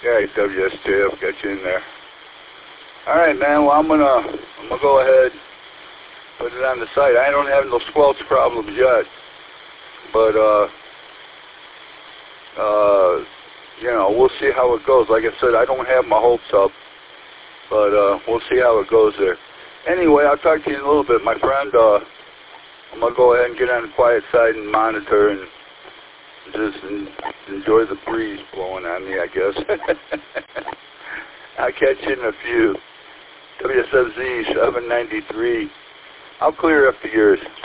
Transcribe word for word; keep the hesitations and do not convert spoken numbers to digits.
Yeah, W S J F got you in there. All right, man. Well, I'm gonna I'm gonna go ahead put it on the site. I don't have no squelch problems yet, but uh, uh, you know, we'll see how it goes. Like I said, I don't have my hopes up, but uh, we'll see how it goes there. Anyway, I'll talk to you in a little bit, my friend. Uh, I'm gonna go ahead and get on the quiet side and monitor and just en enjoy the breeze blowing on me, I guess. I'll catch you in a few. W S F Z seven ninety-three. I'll clear up the years.